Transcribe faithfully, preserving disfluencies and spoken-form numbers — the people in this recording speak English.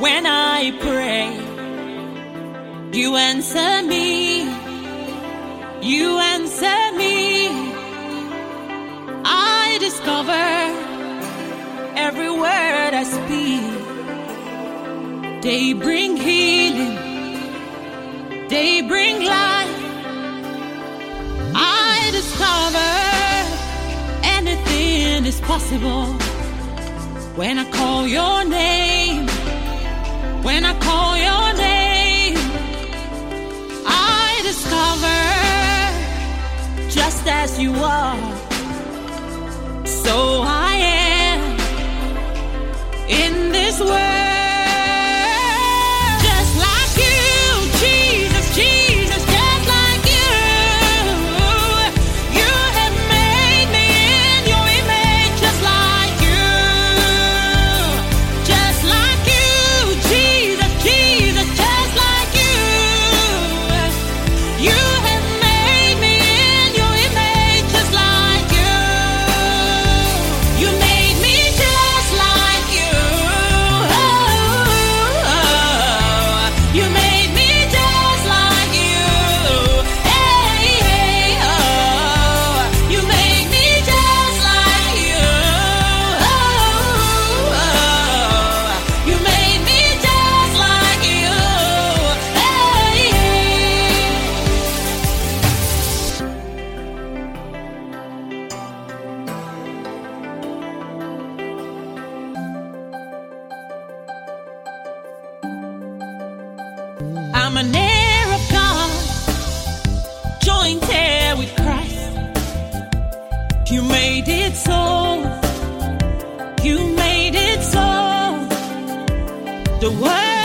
When I pray, you answer me. You answer me. I discover every word I speak. They bring healing. They bring life. I discover anything is possible when I call your name. When I call your name, I discover just as you are, so I am in this world. I'm an heir of God, joint heir with Christ. You made it so. You made it so. The word